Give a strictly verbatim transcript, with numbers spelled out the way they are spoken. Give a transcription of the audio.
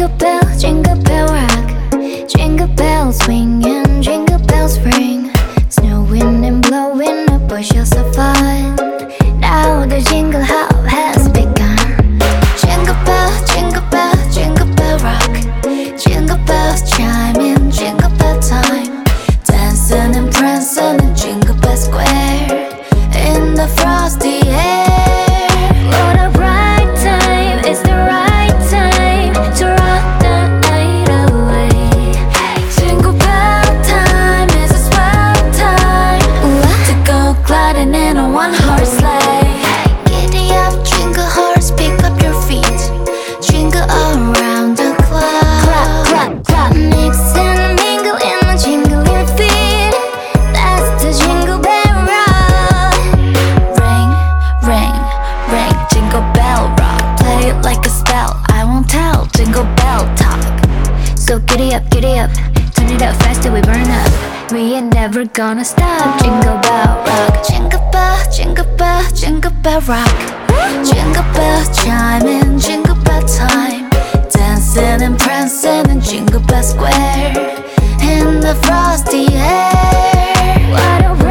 Jingle bell, jingle bell rock. Jingle bells swing and jingle bells ring. Snowing and blowing up bushels of fun. Now the jingle hop has begun. Jingle bell, jingle bell, jingle bell rock. Jingle bells chime in jingle bell time. Dancing and prancing in Jingle Bell Square in the frosty air. What a bright time, it's the right time to rock the night away. Jingle bell time is a swell time to go gliding in a one-horse sleigh. Giddy up, jingle horse, pick up your feet. Jingle around the clock. Clap, clap, clap. Mix and mingle in the jingle your feet. That's the jingle bell rock. Ring, ring, ring, jingle bell rock. Play it like a spell, I won't tell. Jingle bell talk. So giddy up, giddy up. Turn it up fast till we burn up. We ain't never gonna stop. Jingle bell rock. Jingle bell, jingle bell, jingle bell rock. Jingle bells chime in jingle bell time. Dancing and prancing in Jingle Bell Square in the frosty air. What a